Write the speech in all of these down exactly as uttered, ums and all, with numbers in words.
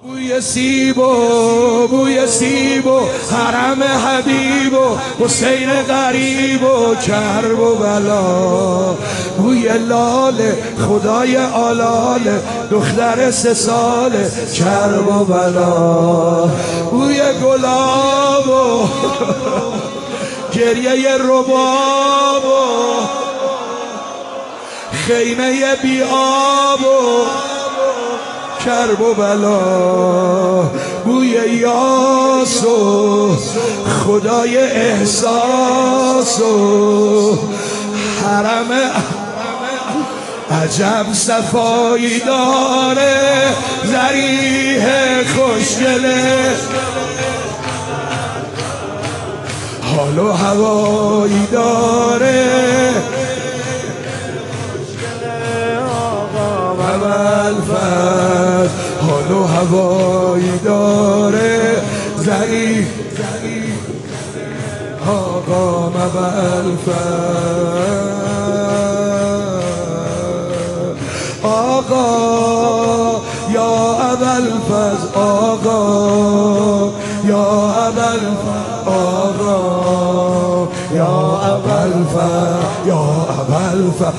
بوی سیب و بوی سیب و حرم حبیب و حسین غریب و کرب و بلا، بوی لال خدای آلال دختر سه سال کرب و بلا، بوی گلاب و گریه رباب و خیمه بی آب و کرب و بلا، بوی یاس و خدای احساس و حرم عجب صفایی داره ذریح خوشگله، حال و هوایی داره ابوالفضل، حال و هوایی داره ضعیف آقا ابوالفضل، آقا یا ابوالفضل، آقا یا ابوالفضل، آقا یا ابوالفضل، یا ابوالفضل،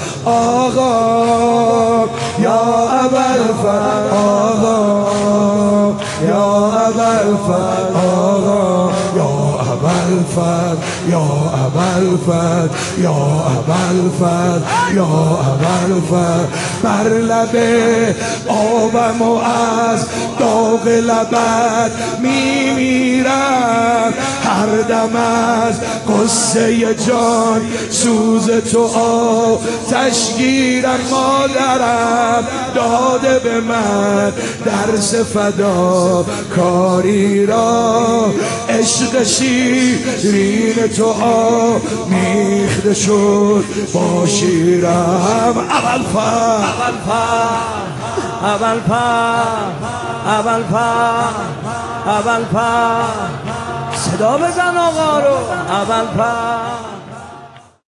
آقا یا ابوالفضل، آقا یا ابوالفضل، آقا یا ابوالفضل، یا ابوالفضل، یا ابوالفضل، یا ابوالفضل، بر لب آبم و از داغ لبت میمیرم، هر دم از قصه جان سوز تو آتش گیرم، مادرم داده به من درس فدا کاری را، عشق شیرین تو آمیخته شد با شیرم، ابوالفضل ابوالفضل ابوالفضل ابوالفضل صدا بزن آقا رو، ابوالفضل